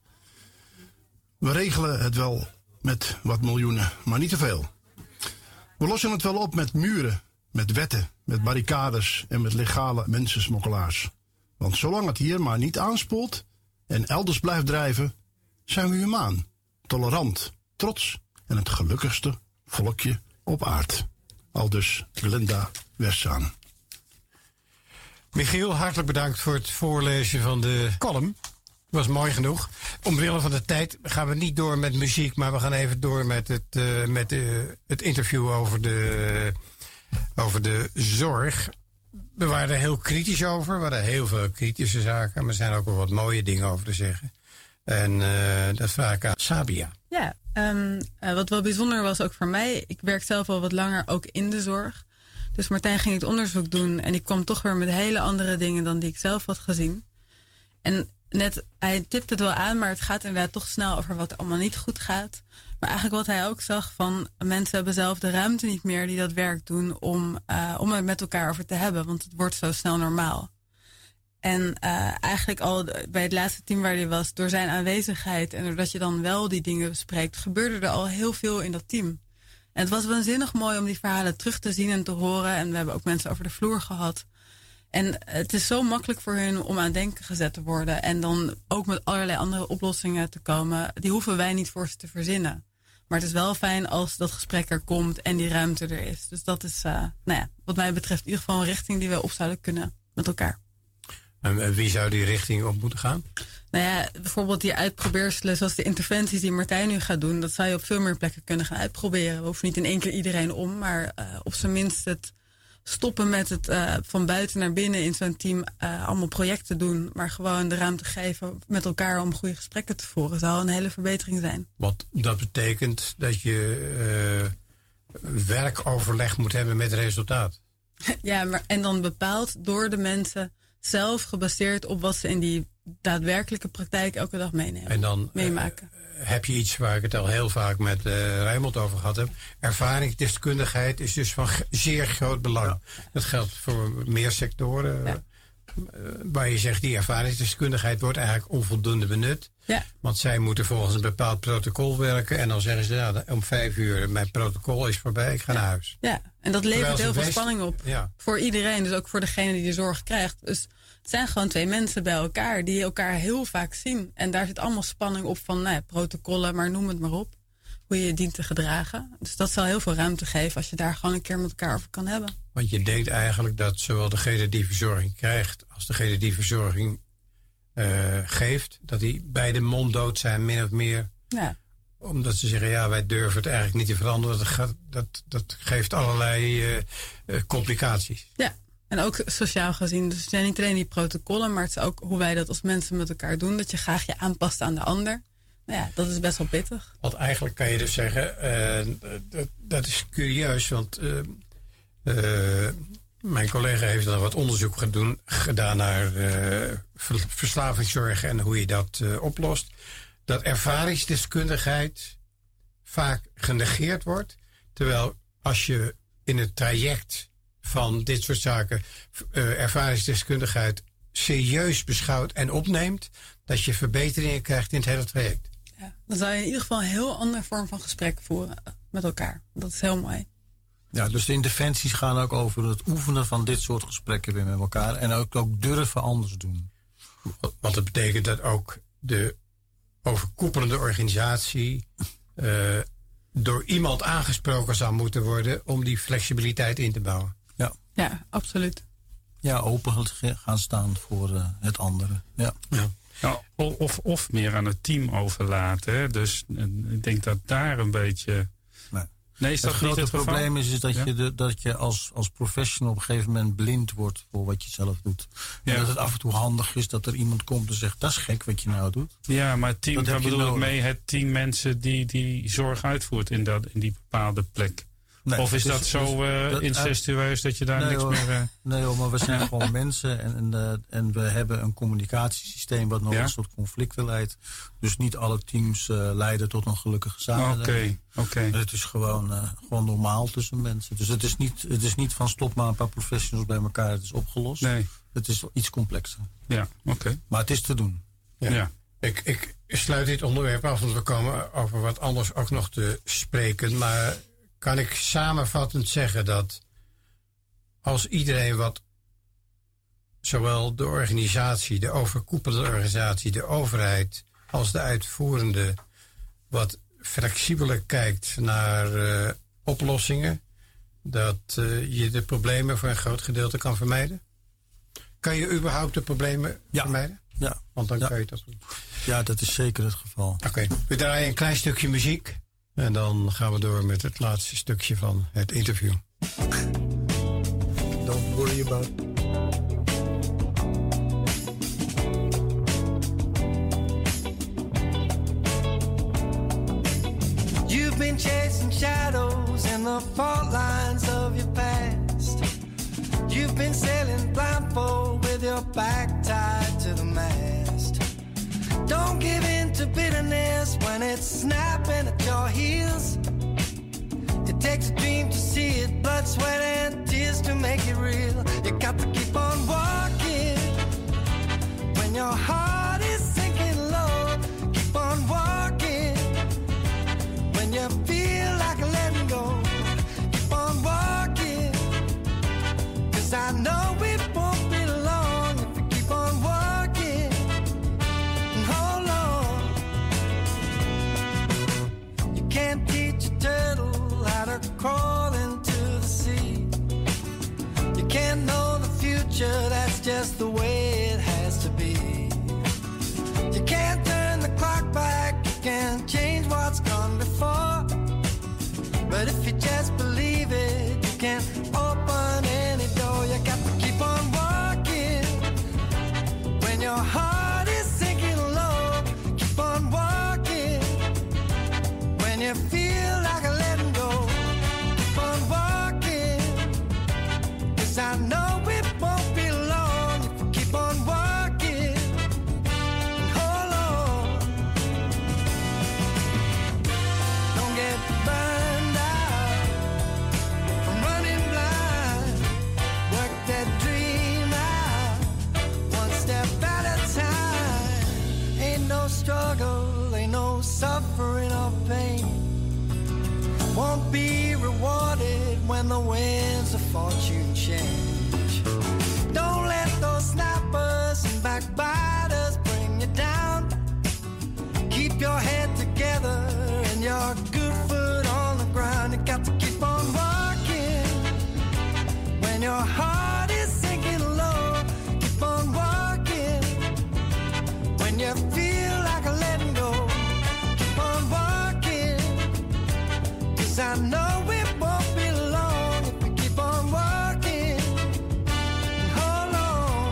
We regelen het wel met wat miljoenen, maar niet te veel. We lossen het wel op met muren, met wetten, met barricades en met legale mensensmokkelaars. Want zolang het hier maar niet aanspoelt en elders blijft drijven, zijn we humaan, tolerant, trots en het gelukkigste volkje op aard. Aldus Glinda Wersaan. Michiel, hartelijk bedankt voor het voorlezen van de column. Was mooi genoeg. Omwille van de tijd gaan we niet door met muziek, maar we gaan even door met het, uh, met uh, het interview over de, over de zorg. We waren er heel kritisch over. We hadden heel veel kritische zaken, maar er zijn ook wel wat mooie dingen over te zeggen. En uh, dat vraag ik aan Sabia. Ja, um, uh, wat wel bijzonder was ook voor mij. Ik werk zelf al wat langer ook in de zorg. Dus Martijn ging het onderzoek doen en ik kwam toch weer met hele andere dingen dan die ik zelf had gezien. En net, hij tipt het wel aan, maar het gaat inderdaad toch snel over wat er allemaal niet goed gaat. Maar eigenlijk wat hij ook zag van mensen hebben zelf de ruimte niet meer die dat werk doen om, uh, om het met elkaar over te hebben. Want het wordt zo snel normaal. En uh, eigenlijk al bij het laatste team waar hij was, door zijn aanwezigheid en doordat je dan wel die dingen bespreekt, gebeurde er al heel veel in dat team. En het was waanzinnig mooi om die verhalen terug te zien en te horen. En we hebben ook mensen over de vloer gehad. En het is zo makkelijk voor hun om aan het denken gezet te worden. En dan ook met allerlei andere oplossingen te komen. Die hoeven wij niet voor ze te verzinnen. Maar het is wel fijn als dat gesprek er komt en die ruimte er is. Dus dat is, uh, nou ja, wat mij betreft in ieder geval een richting die we op zouden kunnen met elkaar. En wie zou die richting op moeten gaan? Nou ja, bijvoorbeeld die uitprobeerselen zoals de interventies die Martijn nu gaat doen. Dat zou je op veel meer plekken kunnen gaan uitproberen. We hoeven niet in één keer iedereen om, maar uh, op zijn minst het stoppen met het uh, van buiten naar binnen in zo'n team uh, allemaal projecten doen. Maar gewoon de ruimte geven met elkaar om goede gesprekken te voeren. Zou een hele verbetering zijn. Want dat betekent dat je uh, werkoverleg moet hebben met resultaat. Ja, maar en dan bepaald door de mensen zelf, gebaseerd op wat ze in die daadwerkelijke praktijk elke dag meenemen. En dan meemaken. Uh, heb je iets waar ik het al heel vaak met uh, Rijmond over gehad heb. Ervaringsdeskundigheid is dus van g- zeer groot belang. Ja. Dat geldt voor meer sectoren. Ja. Uh, waar je zegt, die ervaringsdeskundigheid wordt eigenlijk onvoldoende benut. Ja. Want zij moeten volgens een bepaald protocol werken. En dan zeggen ze, nou, om vijf uur, mijn protocol is voorbij, ik ga ja. naar huis. Ja, en dat levert heel veel wees... spanning op. Ja. Voor iedereen, dus ook voor degene die de zorg krijgt. Dus het zijn gewoon twee mensen bij elkaar die elkaar heel vaak zien. En daar zit allemaal spanning op van nou ja, protocollen, maar noem het maar op. Hoe je je dient te gedragen. Dus dat zal heel veel ruimte geven als je daar gewoon een keer met elkaar over kan hebben. Want je denkt eigenlijk dat zowel degene die verzorging krijgt als degene die verzorging uh, geeft, dat die beide monddood zijn, min of meer. Ja. Omdat ze zeggen, ja, wij durven het eigenlijk niet te veranderen. Dat, gaat, dat, dat geeft allerlei uh, uh, complicaties. Ja, en ook sociaal gezien. Dus het zijn niet alleen die protocollen, maar het is ook hoe wij dat als mensen met elkaar doen. Dat je graag je aanpast aan de ander. Nou ja, dat is best wel pittig. Want eigenlijk kan je dus zeggen, uh, dat, dat is curieus, want uh, uh, mijn collega heeft dan wat onderzoek gedaan, gedaan naar uh, verslavingszorg en hoe je dat uh, oplost. Dat ervaringsdeskundigheid vaak genegeerd wordt. Terwijl als je in het traject van dit soort zaken uh, ervaringsdeskundigheid serieus beschouwt en opneemt, dat je verbeteringen krijgt in het hele traject. Ja, dan zou je in ieder geval een heel andere vorm van gesprek voeren met elkaar. Dat is heel mooi. Ja, dus de interventies gaan ook over het oefenen van dit soort gesprekken weer met elkaar. En ook, ook durven anders doen. Want dat betekent dat ook de overkoepelende organisatie uh, door iemand aangesproken zou moeten worden om die flexibiliteit in te bouwen. Ja, ja absoluut. Ja, open gaan staan voor uh, het andere. Ja. Ja. Ja, of, of meer aan het team overlaten. Hè? Dus ik denk dat daar een beetje. Nee. Nee, is dat het niet grote het geval? probleem is, is dat, ja? je, de, dat je als, als professional op een gegeven moment blind wordt voor wat je zelf doet. En Ja. dat het af en toe handig is dat er iemand komt en zegt, dat is gek wat je nou doet. Ja, maar het team, Dat daar heb je bedoel ik nodig. mee het team mensen die die zorg uitvoert in, dat, in die bepaalde plek. Nee, of is dus- dat zo uh, dus dat- incestueus dat je daar nee, niks hoor, meer... Uh... Nee hoor, maar we zijn gewoon mensen. En, en, uh, en we hebben een communicatiesysteem wat nog Ja? een soort conflicten leidt. Dus niet alle teams uh, leiden tot een gelukkige samenleving. Oké, oké. Het is gewoon, uh, gewoon normaal tussen mensen. Dus het is, niet, het is niet van stop maar een paar professionals bij elkaar. Het is opgelost. Nee. Het is iets complexer. Ja, oké. Okay. Maar het is te doen. Ja. Ja. Ik, ik sluit dit onderwerp af, want we komen over wat anders ook nog te spreken. Maar kan ik samenvattend zeggen dat als iedereen wat, zowel de organisatie, de overkoepelende organisatie, de overheid, als de uitvoerende, wat flexibeler kijkt naar uh, oplossingen, dat uh, je de problemen voor een groot gedeelte kan vermijden? Kan je überhaupt de problemen ja. vermijden? Ja. Want dan ja. kan je dat doen. Ja, dat is zeker het geval. Oké, okay. We draaien een klein stukje muziek. En dan gaan we door met het laatste stukje van het interview. Don't worry about. You've been chasing shadows in the fault lines of your past. You've been sailing blindfold with your back tied to the mast. Don't give in to bitterness when it's snapping at your heels. It takes a dream to see it, blood, sweat, and tears to make it real. You got to keep on walking when your heart is sinking low. Keep on walking when you feel like letting go. Keep on walking, 'cause I know it won't be long if you keep on walking. And hold on. You can't teach a turtle how to crawl into the sea. You can't know the future, that's just the way it has to be. You can't turn the clock back, you can't change what's gone before. But if you just believe it, you can open any door. You got to keep on walking when your heart is sinking low. Keep on walking when you feel like letting go. Keep on walking, 'cause I know it won't be long if you keep on walking. And hold on, don't get burned out from running blind. Work that dream out, one step at a time. Ain't no struggle, ain't no suffering or pain. Won't be rewarded when the winds of fortune change. Don't let those snappers and backbiters bring you down. Keep your head together and your good foot on the ground. You got to keep on walking when your heart is sinking low. Keep on walking when you feel like letting go. Keep on walking, 'cause I know it won't be long if you keep on walking. And hold on.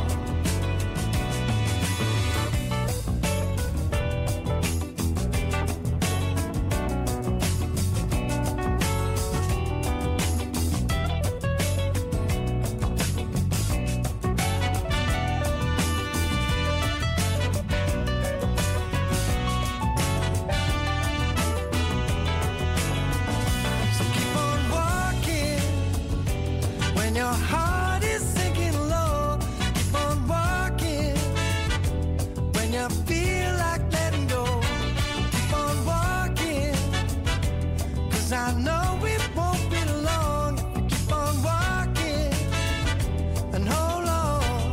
So keep on walking when your heart is sinking low. Keep on walking when you feel like letting go. Keep on walking, 'cause I know it won't be long if you keep on walking. And hold on.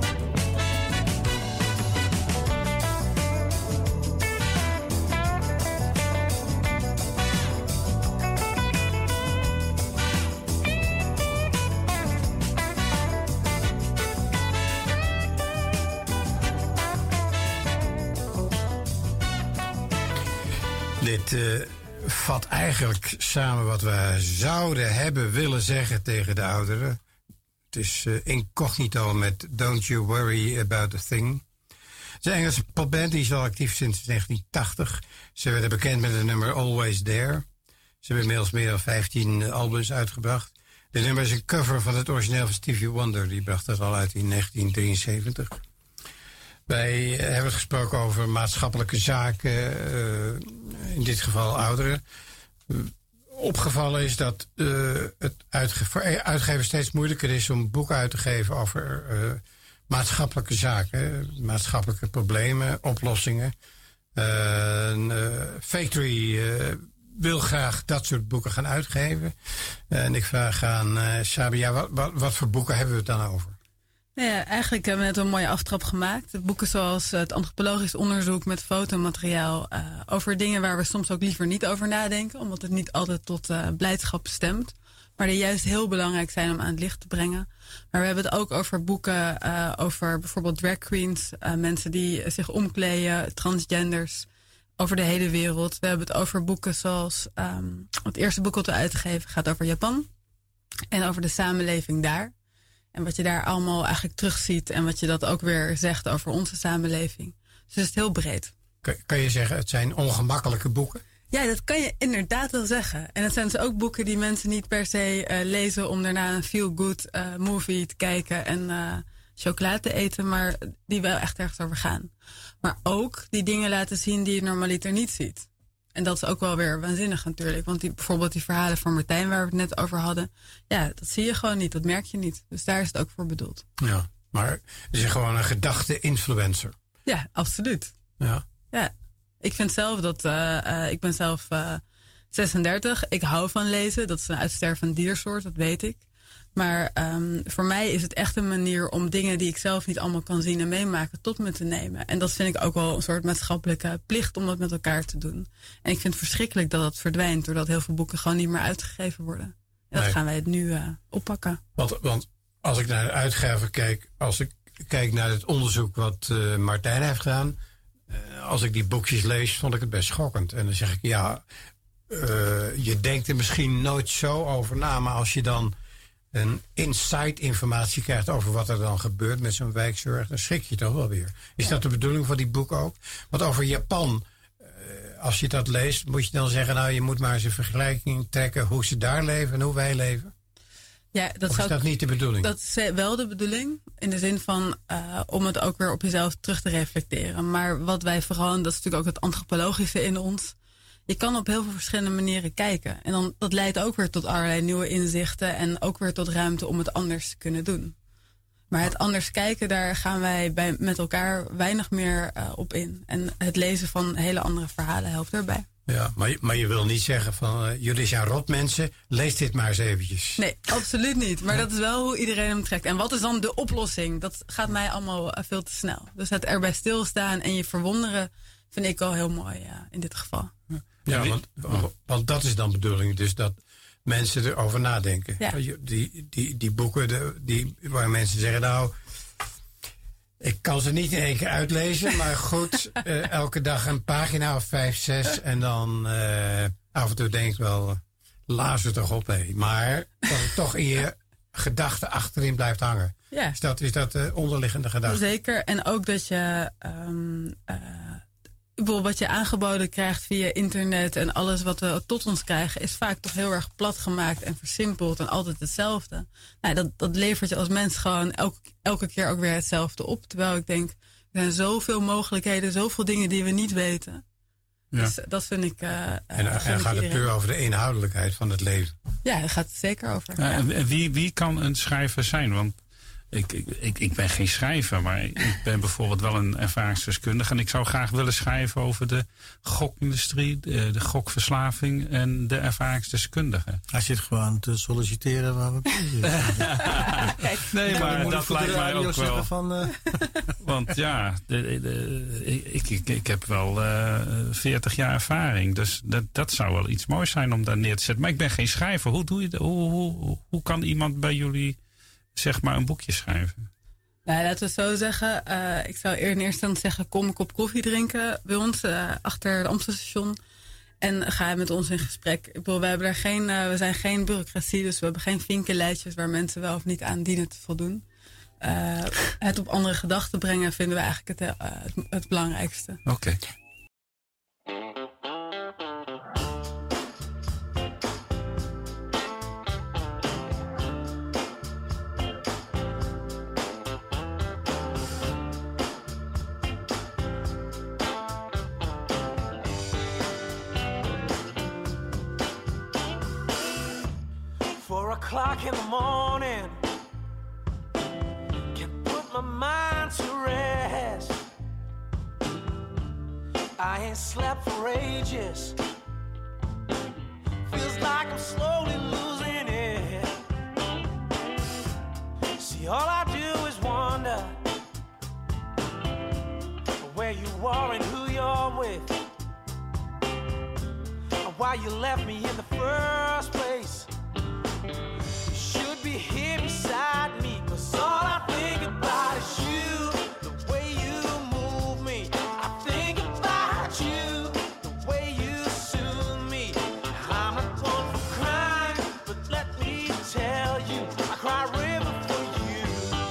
Dit uh, vat eigenlijk samen wat we zouden hebben willen zeggen tegen de ouderen. Het is uh, incognito met Don't You Worry About a Thing. Het is een Engelse popband, die is al actief sinds negentien tachtig. Ze werden bekend met het nummer Always There. Ze hebben inmiddels meer dan vijftien albums uitgebracht. Dit nummer is een cover van het origineel van Stevie Wonder. Die bracht dat al uit in negentien drieënzeventig. Wij hebben het gesproken over maatschappelijke zaken, uh, in dit geval ouderen. Uh, opgevallen is dat uh, het uitge- voor uitgevers steeds moeilijker is om boeken uit te geven over uh, maatschappelijke zaken, maatschappelijke problemen, oplossingen. Uh, uh, Factory uh, wil graag dat soort boeken gaan uitgeven. Uh, en ik vraag aan uh, Sabia, wat, wat, wat voor boeken hebben we het dan over? Nou ja, eigenlijk hebben we net een mooie aftrap gemaakt. Boeken zoals het antropologisch onderzoek met fotomateriaal uh, over dingen waar we soms ook liever niet over nadenken, omdat het niet altijd tot uh, blijdschap stemt, maar die juist heel belangrijk zijn om aan het licht te brengen. Maar we hebben het ook over boeken uh, over bijvoorbeeld drag queens, uh, mensen die zich omkleden, transgenders, over de hele wereld. We hebben het over boeken zoals um, het eerste boek dat we uitgeven gaat over Japan en over de samenleving daar. En wat je daar allemaal eigenlijk terugziet en wat je dat ook weer zegt over onze samenleving. Dus het is heel breed. Kan, kan je zeggen, het zijn ongemakkelijke boeken? Ja, dat kan je inderdaad wel zeggen. En het zijn dus ook boeken die mensen niet per se uh, lezen om daarna een feel-good uh, movie te kijken en uh, chocolade te eten, maar die wel echt ergens over gaan. Maar ook die dingen laten zien die je normaliter niet ziet. En dat is ook wel weer waanzinnig natuurlijk. Want die, bijvoorbeeld die verhalen van Martijn waar we het net over hadden. Ja, dat zie je gewoon niet. Dat merk je niet. Dus daar is het ook voor bedoeld. Ja, maar het is gewoon een gedachte-influencer. Ja, absoluut. Ja. Ja. Ik vind zelf dat... Uh, uh, ik ben zelf uh, zesendertig. Ik hou van lezen. Dat is een uitstervend diersoort, dat weet ik. Maar um, voor mij is het echt een manier om dingen die ik zelf niet allemaal kan zien en meemaken tot me te nemen. En dat vind ik ook wel een soort maatschappelijke plicht om dat met elkaar te doen. En ik vind het verschrikkelijk dat dat verdwijnt doordat heel veel boeken gewoon niet meer uitgegeven worden. En dat nee. gaan wij het nu uh, oppakken. Want, want als ik naar de uitgever kijk, als ik kijk naar het onderzoek wat uh, Martijn heeft gedaan, uh, als ik die boekjes lees, vond ik het best schokkend. En dan zeg ik, ja, uh, je denkt er misschien nooit zo over na, maar als je dan een inside informatie krijgt over wat er dan gebeurt met zo'n wijkzorg, dan schrik je toch wel weer. Is ja. dat de bedoeling van die boeken ook? Want over Japan, uh, als je dat leest, moet je dan zeggen, nou, je moet maar eens een vergelijking trekken hoe ze daar leven en hoe wij leven. Ja, dat of zou, is dat niet de bedoeling? Dat is wel de bedoeling. In de zin van uh, om het ook weer op jezelf terug te reflecteren. Maar wat wij vooral, dat is natuurlijk ook het antropologische in ons. Je kan op heel veel verschillende manieren kijken. En dan, dat leidt ook weer tot allerlei nieuwe inzichten. En ook weer tot ruimte om het anders te kunnen doen. Maar het anders kijken, daar gaan wij bij, met elkaar weinig meer uh, op in. En het lezen van hele andere verhalen helpt erbij. Ja, maar je, maar je wil niet zeggen van, uh, jullie zijn rotmensen, lees dit maar eens eventjes. Nee, absoluut niet. Maar dat is wel hoe iedereen hem trekt. En wat is dan de oplossing? Dat gaat mij allemaal uh, veel te snel. Dus het erbij stilstaan en je verwonderen vind ik al heel mooi uh, in dit geval. Ja, ja want, want dat is dan de bedoeling, dus dat mensen erover nadenken. Ja. Die, die, die boeken de, die, waar mensen zeggen, nou, ik kan ze niet in één keer uitlezen, maar goed, uh, elke dag een pagina of vijf, zes en dan uh, af en toe denk ik wel, uh, laat het toch op, hé. Maar dat het toch in je gedachten achterin blijft hangen. Ja. Is dat, is dat de onderliggende gedachte? Zeker, en ook dat je um, uh, bijvoorbeeld wat je aangeboden krijgt via internet en alles wat we tot ons krijgen is vaak toch heel erg plat gemaakt en versimpeld en altijd hetzelfde. Nou, dat, dat levert je als mens gewoon elke, elke keer ook weer hetzelfde op. Terwijl ik denk, er zijn zoveel mogelijkheden, zoveel dingen die we niet weten. Ja. Dus dat vind ik... Uh, en en gaat iedereen. Het puur over de inhoudelijkheid van het leven? Ja, daar gaat het zeker over. Ja, ja. En wie, wie kan een schrijver zijn? Want Ik, ik, ik ben geen schrijver, maar ik ben bijvoorbeeld wel een ervaringsdeskundige. En ik zou graag willen schrijven over de gokindustrie, de, de gokverslaving en de ervaringsdeskundige. Hij zit gewoon te solliciteren waar we Kijk, nee, maar dat lijkt mij ook wel. Van, uh... Want ja, de, de, ik, ik, ik heb wel uh, veertig jaar ervaring. Dus dat, dat zou wel iets moois zijn om daar neer te zetten. Maar ik ben geen schrijver. Hoe, doe je dat? Hoe, hoe, hoe kan iemand bij jullie zeg maar een boekje schrijven? Nou, laten we het zo zeggen. Uh, ik zou in eerste instantie zeggen, kom een kop koffie drinken bij ons uh, achter het Amstelstation. En ga met ons in gesprek. Ik bedoel, we, hebben er geen, uh, we zijn geen bureaucratie, dus we hebben geen vinkenlijstjes waar mensen wel of niet aan dienen te voldoen. Uh, het op andere gedachten brengen vinden we eigenlijk het, uh, het, het belangrijkste. Oké. Okay. Four o'clock in the morning, can't put my mind to rest. I ain't slept for ages, feels like I'm slowly losing it. See, all I do is wonder where you are and who you're with, and why you left me in the first place. You should be here beside me, 'cause all I think about is you, the way you move me. I think about you, the way you soothe me. I'm not one for crying, but let me tell you, I cry river for you.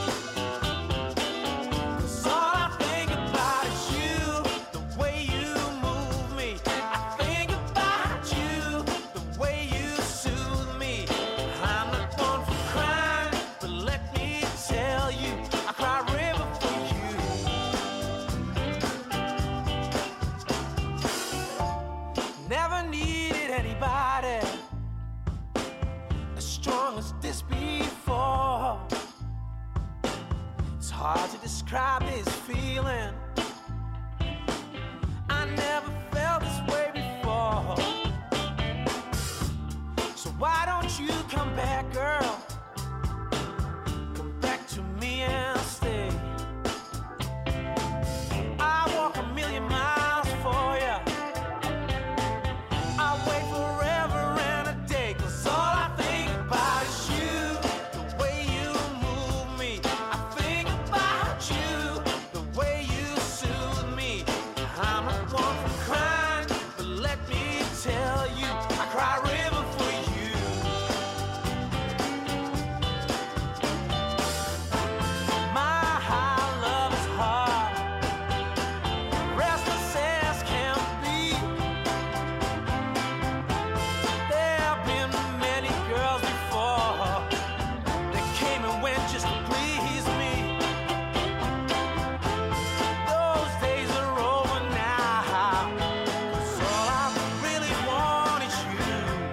'Cause all I think about is you, the way you move me. I think about you, the way you soothe me. I'm not one for crying, but let me tell you, I cry river for you. Never needed anybody as strong as this before. It's hard to describe this feeling. I never felt this way before. So why don't you come back, girl? Come back to me and stay. I walk a million miles for you. I'll wait forever and a day, 'cause all I think about is you, the way you move me. I think about you, the way you soothe me. I'm not one for crying, but let me tell you, I cry river for you. My high love is hard, restless as can be. There have been many girls before that came and went just to please me. Those days are over now, 'cause all I really want is you.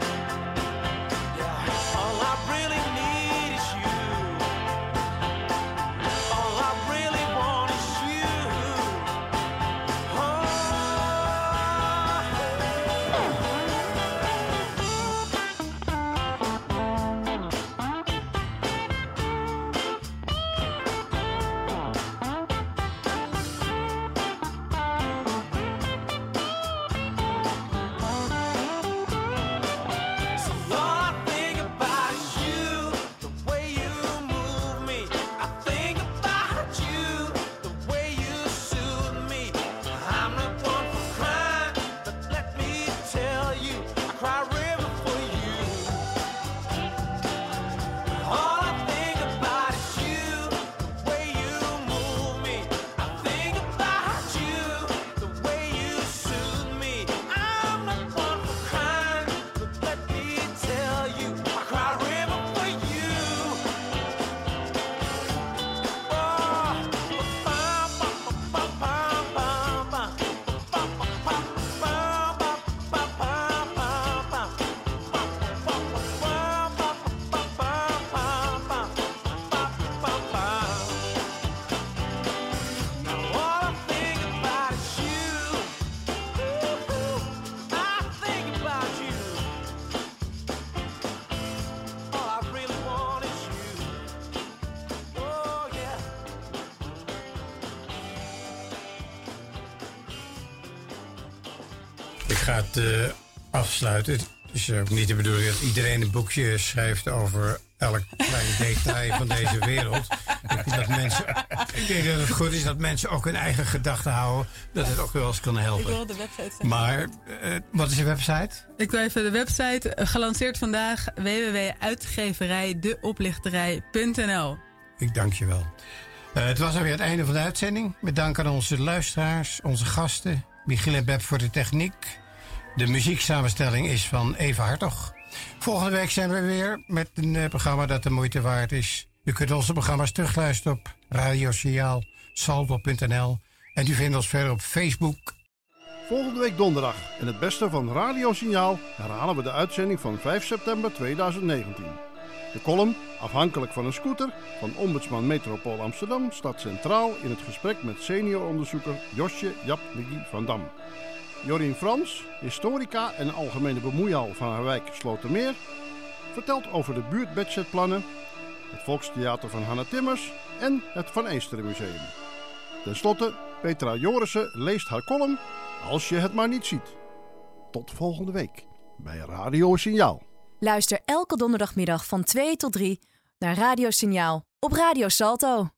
Yeah, all I really need is you. All I really want is you. Oh. So all I think about is you, the way you move me. I think about you, the way you soothe me. I'm not one for crying, but let me tell you, I cry river for you. All I think about is you, the way you move me. I think about you, the way you soothe me. I'm not one for crying, but let me tell you, I cry river for you. Oh, bum, bum, bum, bum, bum, bum. Bum, bum, bum, bum, bum, bum, bum, bum. Bum, bum, bum, bum, bum, bum, bum, bum. Bum, bum, bum. Now all I think about is you. I think about you. All I really want is you. Oh yeah. Ik ga het eh, afsluiten. Het is ook niet de bedoeling dat iedereen een boekje schrijft over elk klein detail van deze wereld. Ik denk, dat mensen, ik denk dat het goed is dat mensen ook hun eigen gedachten houden. Dat het ook wel eens kan Ik helpen. wil de website zeggen. Maar eh, wat is de website? Ik wil even de website, eh, gelanceerd vandaag, w w w punt uitgeverij de oplichterij punt n l. Ik dank je wel. Eh, het was alweer het einde van de uitzending. Met dank aan onze luisteraars, onze gasten, Michiel en Beb voor de techniek. De muzieksamenstelling is van Eva Hartog. Volgende week zijn we weer met een uh, programma dat de moeite waard is. U kunt onze programma's terugluisteren op Radio Signaal, salto punt n l. En u vindt ons verder op Facebook. Volgende week donderdag in het beste van Radio Signaal herhalen we de uitzending van vijf september tweeduizend negentien. De column, afhankelijk van een scooter, van ombudsman Metropool Amsterdam staat centraal in het gesprek met senioronderzoeker Josje Jap Miggy van Dam. Jorien Frans, historica en algemene bemoeial van haar wijk Slotermeer, vertelt over de buurtbudgetplannen, het Volkstheater van Hanna Timmers en het Van Eesteren Museum. Ten slotte, Petra Jorissen leest haar column Als je het maar niet ziet. Tot volgende week bij Radio Signaal. Luister elke donderdagmiddag van twee tot drie naar Radio Signaal op Radio Salto.